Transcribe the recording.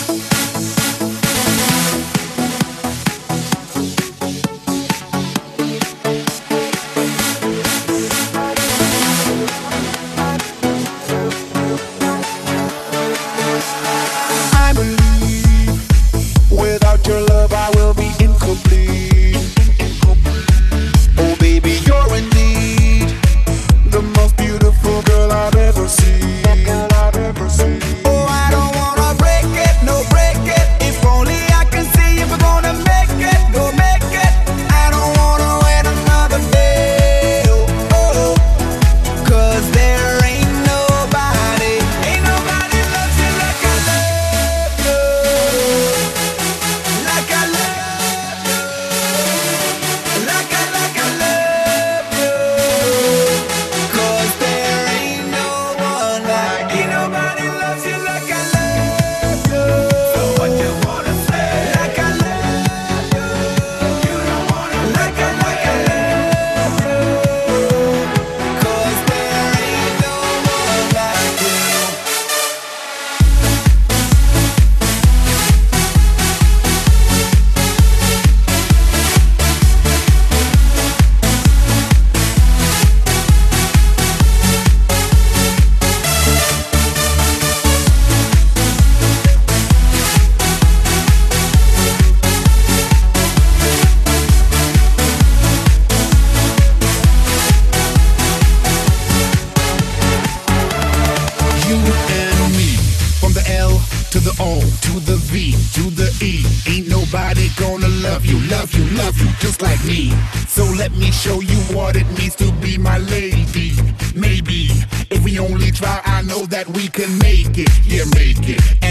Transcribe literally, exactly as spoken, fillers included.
To the V, to the E, ain't nobody gonna love you, love you, love you just like me. So let me show you what it means to be my lady. Maybe if we only try, I know that we can make it, yeah, make it.